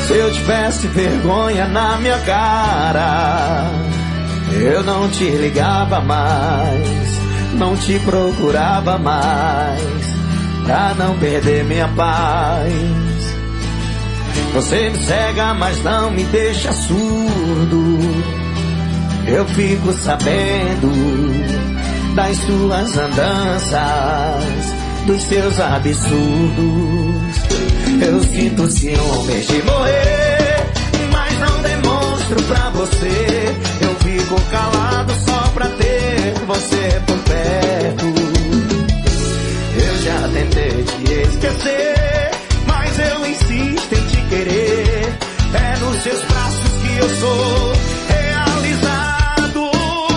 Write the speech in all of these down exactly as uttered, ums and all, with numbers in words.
Se eu tivesse vergonha na minha cara, eu não te ligava mais, não te procurava mais, pra não perder minha paz. Você me cega, mas não me deixa surdo. Eu fico sabendo das suas andanças, dos seus absurdos. Eu sinto ciúmes de morrer, mas não demonstro pra você. Eu fico calado só pra ter você por perto. Eu já tentei te esquecer, mas eu insisto em te querer. É nos seus braços que eu sou realizado.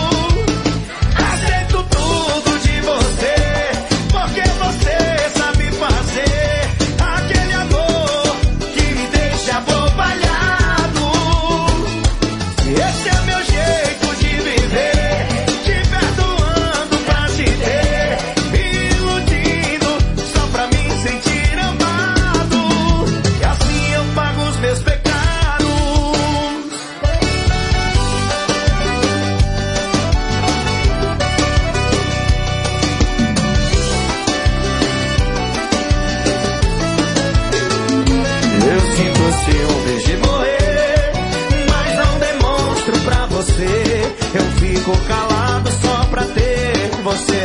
Aceito tudo de você, porque você sabe fazer aquele amor que me deixa abobalhado. Esse é meu jeito de viver, te perdoando pra te ter, iludindo só pra me sentir amado. E assim eu pago os meus pecados. Eu sinto ciúmes de morrer, mas não demonstro pra você. Eu fico calado só pra ter você